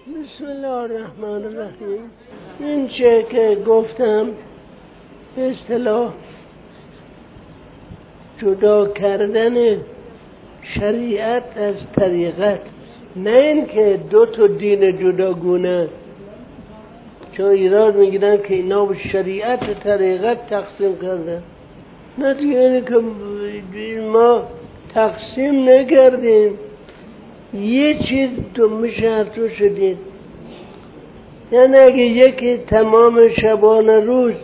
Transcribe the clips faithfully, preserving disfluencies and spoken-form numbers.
بسم الله الرحمن الرحیم. این چه که گفتم به اصطلاح جدا کردن شریعت از طریقت، نه این که دو تا دین جداگونه، چون ایراد میگیرن که اینا به شریعت و طریقت تقسیم کردن. نه دیگه، یعنی که ما تقسیم نکردیم، یه چیز تو میشه تو شدید. یعنی اگه یکی تمام شبانه روز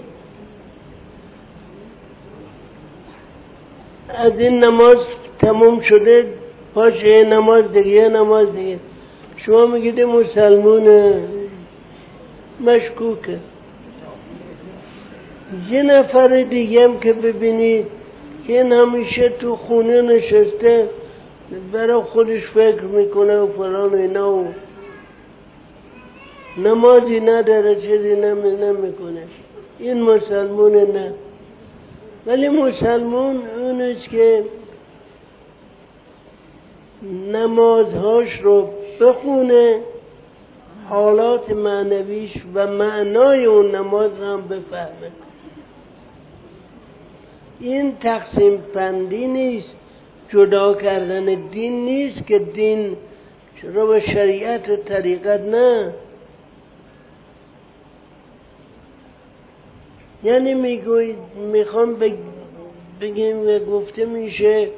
از این نماز تمام شده، باشه نماز دیگه نماز دیگه، شما میگید مسلمونه، مشکوکه. یه نفر دیگه هم که ببینید که این همیشه تو خونه نشسته برای خودش فکر میکنه و فلان و اینا و نمازی نداره، چیزی نمیکنه، این مسلمونه؟ نه. ولی مسلمون اونست که نمازهاش رو بخونه، حالات معنویش و معنای اون نماز رو هم بفهمه. این تقسیم بندی نیست، جدا کردن دین نیست که دین چرا به شریعت و طریقت، نه. یعنی میگوید میخوام بگیم و گفته میشه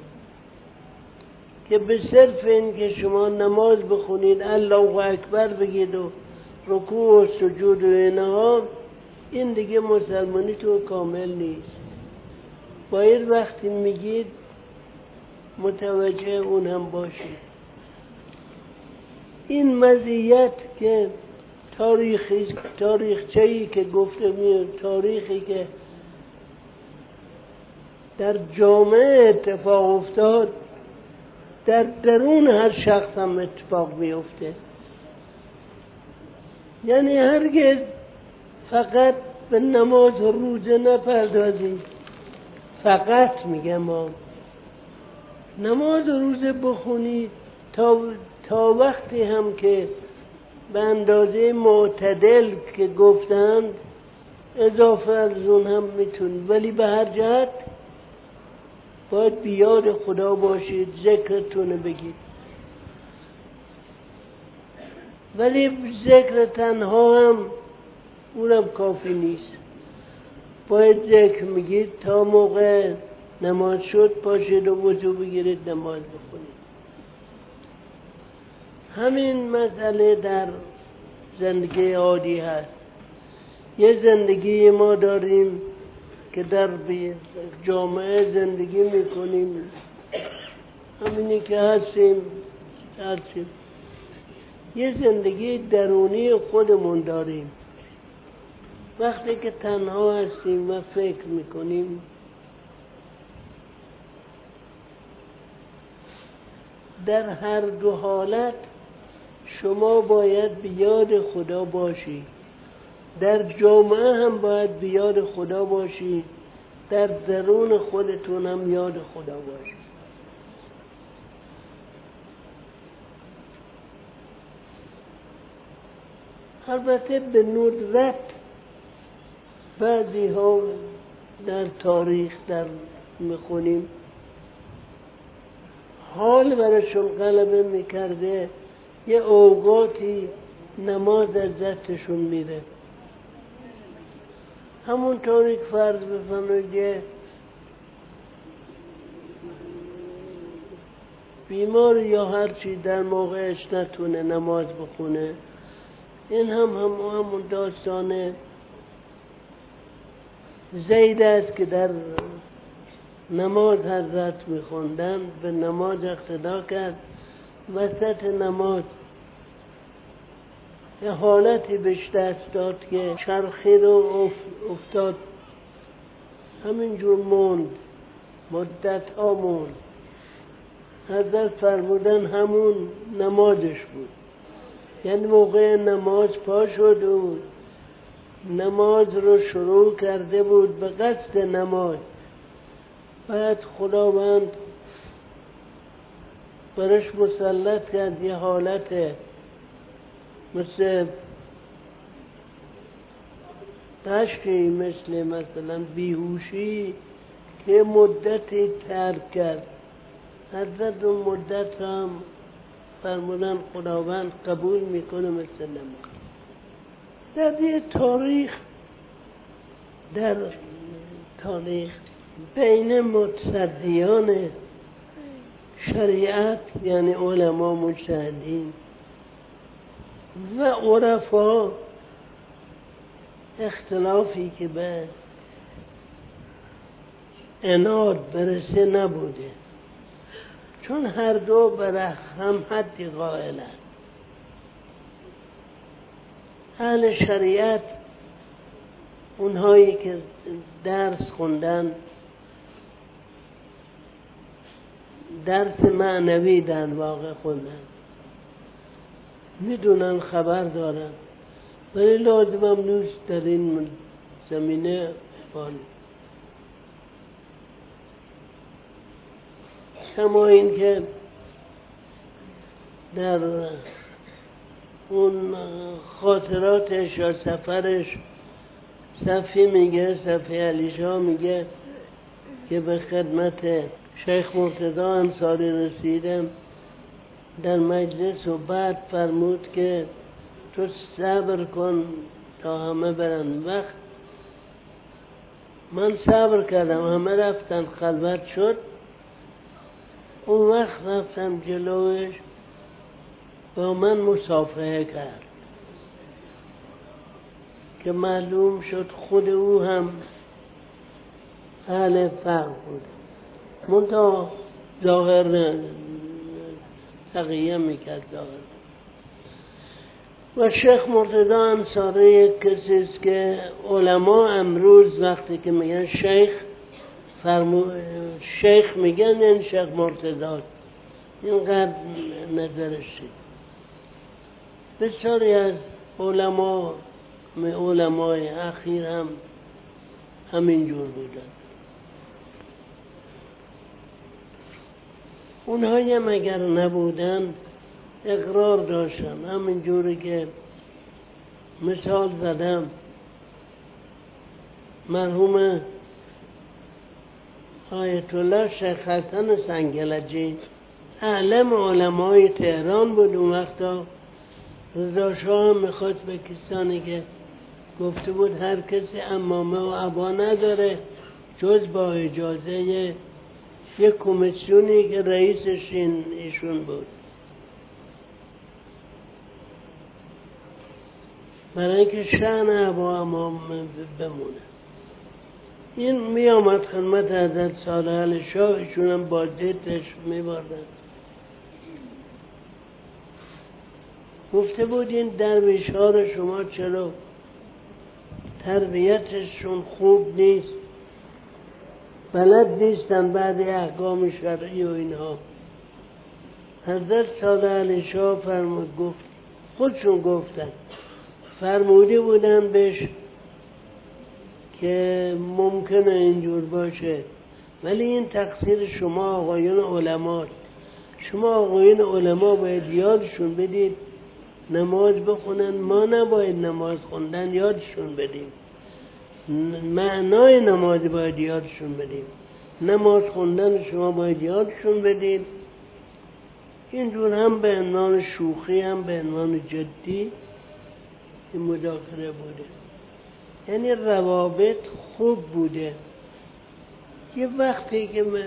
که به صرف این که شما نماز بخونید، الله اکبر بگید و رکوع و سجود و اینها، این دیگه مسلمانی تو کامل نیست. باید وقتی میگید متوجه اون هم باشید. این مزیت که تاریخی تاریخچه‌ای که گفته میاد، تاریخی که در جامعه اتفاق افتاد، در درون هر شخص هم اتفاق میفته. یعنی هرگز فقط به نماز و روزه نپردازید، فقط میگم ما نماز و روزه بخونید تا تا وقتی هم که به اندازه معتدل که گفتند، اضافه از اون هم میتونید، ولی به هر جهت باید بیاد خدا باشید، ذکرتونه بگید. ولی ذکر تنها هم اونم کافی نیست، باید ذکر میگید تا موقع نماز شد پاشید و وضو بگیرید نماز بخونید. همین مسئله در زندگی عادی هست. یه زندگی ما داریم که در جامعه زندگی میکنیم، همینی که هستیم هستیم. یه زندگی درونی خودمون داریم. وقتی که تنها هستیم و فکر میکنیم، در هر دو حالت شما باید بیاد خدا باشید. در جامعه هم باید بیاد خدا باشید، در درون خودتون هم یاد خدا باشید. البته به ندرت بعضی ها در تاریخ در میخونیم حال برشون غلبه میکرده، یه اوقاتی نماز از دستشون میره. همون طوری که فرض بفرمایید بیمار یا هرچی در موقعش نتونه نماز بخونه، این هم هم همون داستان زید است که در نماز حضرت میخوندن، به نماز اقتدا کرد، وسط نماز یه حالتی بهش دست داد که چرخید و افتاد، همینجور موند، مدت ها موند. حضرت فرمودن همون نمازش بود. یعنی موقع نماز پا شد و نماز رو شروع کرده بود به قصد نماز، بعد خداوند برش مسلط کرد یه حالت مثل تشکی، مثل مثلا بیهوشی که مدتی ترک کرد، حضرت اون مدت هم فرمودن خداوند قبول میکنه مثل نماز. در یه تاریخ در تاریخ بین متصدیان شریعت یعنی علما مجتهدین و عرفا اختلافی که به عناد برسه نبوده، چون هر دو بر هم حدی قائلند. اهل شریعت اونهایی که درس خوندن، درس معنوی در واقع خوندن، میدونن، خبر دارن، ولی لازم هم نیست در این زمینه بان. کما این که در اون خاطراتش یا سفرش صفی میگه، صفی علیشا میگه که به خدمت شیخ مرتضی انصاری رسیدم در مجلس و بعد فرمود که تو صبر کن تا همه برن. وقت من صبر کردم، همه رفتن، خلوت شد. اون وقت رفتم جلوش، با من مصافحه کرد که معلوم شد خود او هم اهل فقه بود، منتها ظاهر نه، تقیه میکرد ظاهر. و شیخ مرتضی انصاری یک کسی است که علما امروز وقتی که میگن شیخ فرمو... شیخ میگن این شیخ مرتضی، اینقدر نظرش شد. بسیاری از علما علمای اخیر هم همینجور بودن. اونهایی هم اگر نبودن اقرار داشتن، همینجوری که مثال زدم مرحوم آیت الله شیخ حسن سنگلجی اعلم علمای تهران بود. اون وقتا رضا شاه میخواد به کسانی که گفته بود هر کسی عمامه و عبا نداره جز با اجازه یک کمیسیونی که رئیسش این ایشون بود، برای اینکه شأن عبا عمام بمونه. این می آمد خدمت حضرت صالح علی شاه، ایشون هم بازده تشریف می بردن. گفته بود این درویش ها رو شما چرا تربیتشون خوب نیست، بلد نیستن بعد احکام شرعی و اینها. حضرت صالح علی شاه فرمود، گفت خودشون گفتن، فرموده بودن بهش که ممکنه اینجور باشه، ولی این تقصیر شما آقایون علماست. شما آقایون علما باید یادشون بدید نماز بخونن، ما نباید نماز خوندن یادشون بدیم، معنای نماز باید یادشون بدیم، نماز خوندن شما باید یادشون بدید. اینجور هم به عنوان شوخی هم به عنوان جدی این مذاکره بوده، یعنی روابط خوب بوده. یه وقتی که من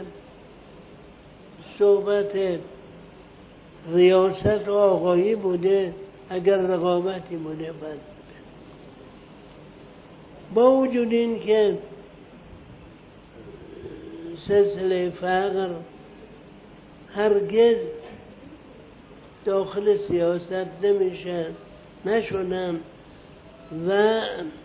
صحبت ریاست و آقایی بوده، اگر رقابتی بوده بد بوده. با وجود این که سلسله فقر هرگز داخل سیاست نمیشه نشدن و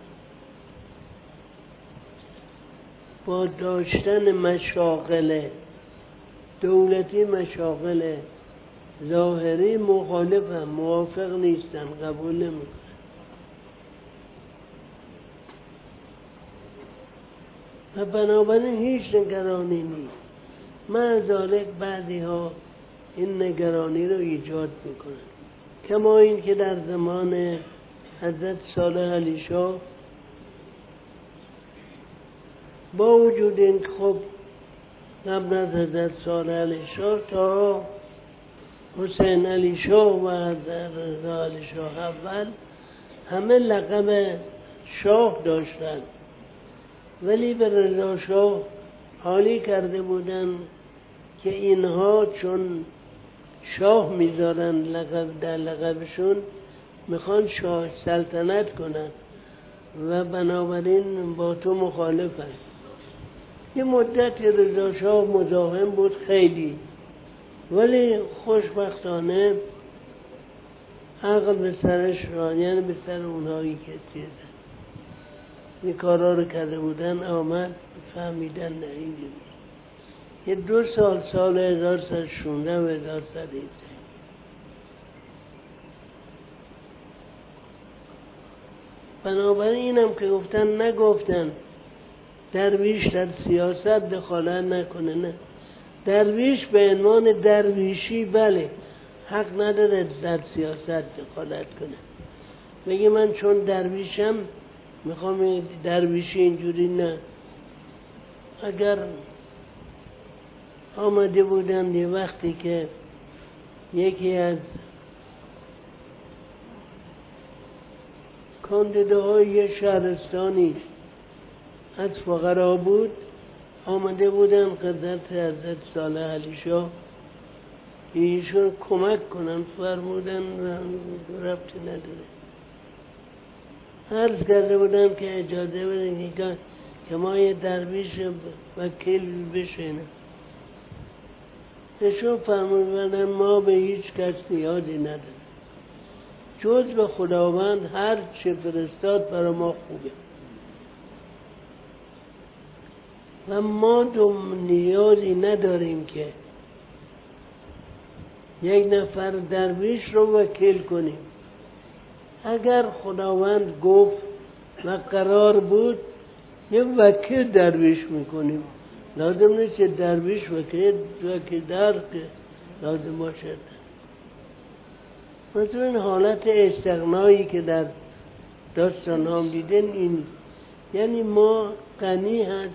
با داشتن مشاغل دولتی، مشاغل ظاهری مخالفن، موافق نیستن، قبول نمیکنن. و بنابراین هیچ نگرانی نیست. مع ذالک بعضی ها این نگرانی رو ایجاد میکنن کما این که در زمان حضرت صالح علی شاه با وجود این که خب قبل از حضرت صالح علی شاه تا حسین علی شاه و حضرت رضا علی شاه اول همه لقب شاه داشتند، ولی به رضا شاه حالی کرده بودند که اینها چون شاه میذارن لقب در لقبشون میخوان شاه سلطنت کنن و بنابراین با تو مخالفن. یه مدت رضا شاه مزاحم بود خیلی، ولی خوشبختانه عقل به سرش را، یعنی به سر اونهایی که چیزن این کارا رو کرده بودن آمد، فهمیدن نه این بود. یه دو سال سال هزار سد شونده و هزار سد هیده بنابراین اینم که گفتن نگفتن درویش در سیاست دخالت نکنه. نه، درویش به عنوان درویشی بله حق نداره در سیاست دخالت کنه، بگه من چون درویشم میخوام درویشی اینجوری. نه، اگر آمده بودند یه وقتی که یکی از کاندیداهای یه شهرستانی از فقرا بود، آمده بودن خدمت حضرت صالح علی شاه ایشون کمک کنن، فرمودن ربطی نداره. عرض کرده بودن که اجازه بدن که ما یه درویش وکیل بشینه. ایشون فرمودن ما به هیچ کس نیازی نداریم جز به خداوند، هر چه فرستاد برای ما خوبه و ما دو نیازی نداریم که یک نفر درویش رو وکیل کنیم. اگر خداوند گفت و قرار بود یه وکیل درویش میکنیم، لازم نیست که درویش وکیل وکیل در که لازم باشد. مثلا این حالت استغنایی که در داستان هم دیدن این، یعنی ما غنی هست،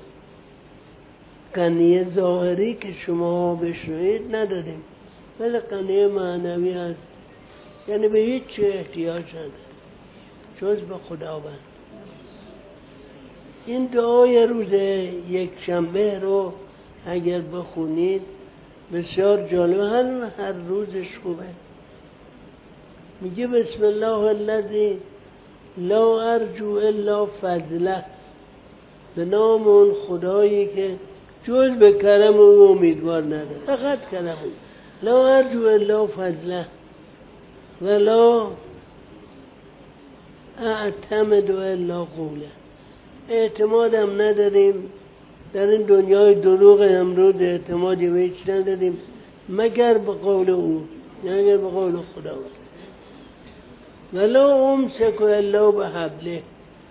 غنی ظاهری که شما بشنوید نداریم، ولی غنی معنوی هست، یعنی به هیچ چه احتیاج نداریم جز به خداوند. این دعای روز یک شنبه رو اگر بخونید بسیار جالب، هر هر روزش خوبه. میگه بسم الله الذی لا ارجو الا فضله، به نام اون خدایی که جز به کرم او امیدوار نداره، فقط کرم او. لا ارجو الا فضله ولا اعتمد الا قوله، اعتمادم نداریم در این دنیای دروغ امروز، اعتمادی به هیچ نداریم مگر به قول او، مگر به قول خداوند. ولا امسک الا بحبله،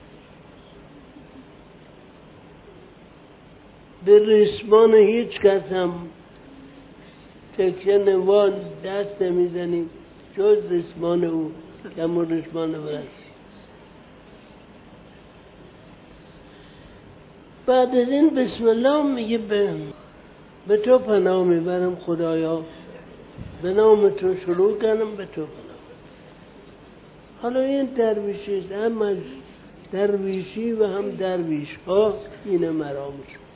به ریسمان هیچ کس هم تکیه نوان دست نمیزنیم جز ریسمان او که همون ریسمان برست. بعد از این بسم الله میگه به, به تو پناه میبرم خدایا، به نام تو شروع کنم، به تو پناه. حالا این درویشی است، هم از درویشی و هم درویش ها این مرامش.